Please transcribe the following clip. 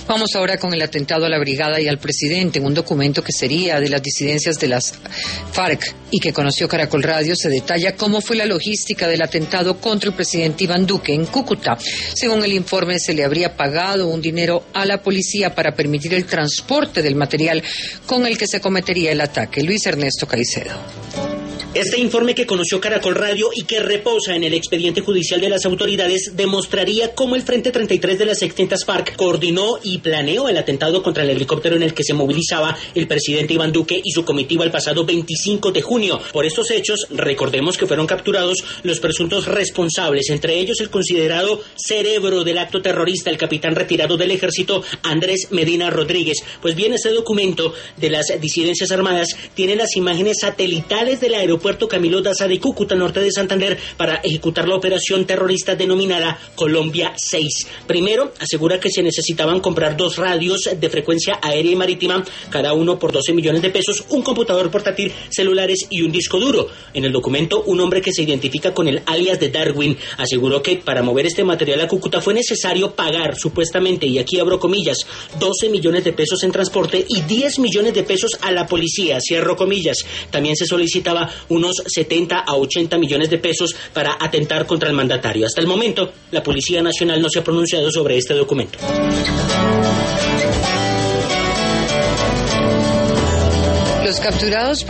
Vamos ahora con el atentado a la brigada y al presidente. En un documento que sería de las disidencias de las FARC y que conoció Caracol Radio, se detalla cómo fue la logística del atentado contra el presidente Iván Duque en Cúcuta. Según el informe, se le habría pagado un dinero a la policía para permitir el transporte del material con el que se cometería el ataque. Luis Ernesto Caicedo. Este informe que conoció Caracol Radio y que reposa en el expediente judicial de las autoridades demostraría cómo el Frente 33 de las extintas FARC coordinó y planeó el atentado contra el helicóptero en el que se movilizaba el presidente Iván Duque y su comitiva el pasado 25 de junio. Por estos hechos, recordemos que fueron capturados los presuntos responsables, entre ellos el considerado cerebro del acto terrorista, el capitán retirado del ejército Andrés Medina Rodríguez. Pues bien, este documento de las disidencias armadas tiene las imágenes satelitales del aeropuerto Camilo Daza de Cúcuta, norte de Santander, para ejecutar la operación terrorista denominada Colombia 6. Primero, asegura que se necesitaban comprar 2 radios de frecuencia aérea y marítima, cada uno por 12 millones de pesos, un computador portátil, celulares y un disco duro. En el documento, un hombre que se identifica con el alias de Darwin aseguró que para mover este material a Cúcuta fue necesario pagar, supuestamente, y aquí abro comillas, 12 millones de pesos en transporte y 10 millones de pesos a la policía, cierro comillas. También se solicitaba unos 70 a 80 millones de pesos para atentar contra el mandatario. Hasta el momento, la Policía Nacional no se ha pronunciado sobre este documento. Los capturados